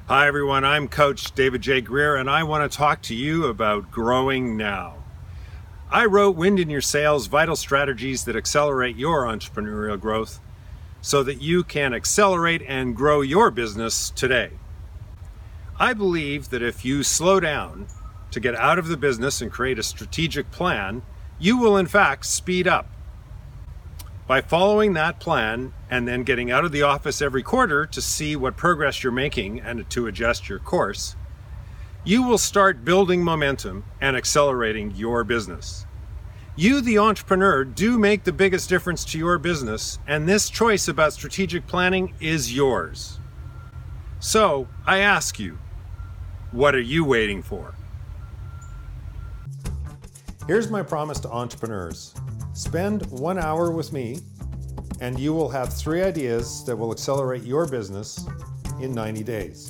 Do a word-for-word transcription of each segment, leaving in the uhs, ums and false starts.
Hi everyone, I'm Coach David J. Greer and I want to talk to you about growing now. I wrote Wind in Your Sails, Vital Strategies that Accelerate Your Entrepreneurial Growth so that you can accelerate and grow your business today. I believe that if you slow down to get out of the business and create a strategic plan, you will in fact speed up. By following that plan and then getting out of the office every quarter to see what progress you're making and to adjust your course, you will start building momentum and accelerating your business. You, the entrepreneur, do make the biggest difference to your business, and this choice about strategic planning is yours. So I ask you, what are you waiting for? Here's my promise to entrepreneurs. Spend one hour with me and you will have three ideas that will accelerate your business in ninety days.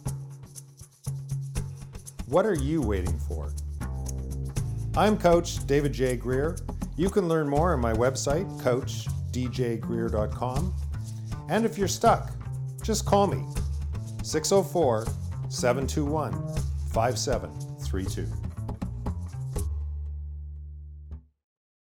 What are you waiting for? I'm Coach David J. Greer. You can learn more on my website, coach d j greer dot com. And if you're stuck, just call me, six oh four, seven two one, five seven three two.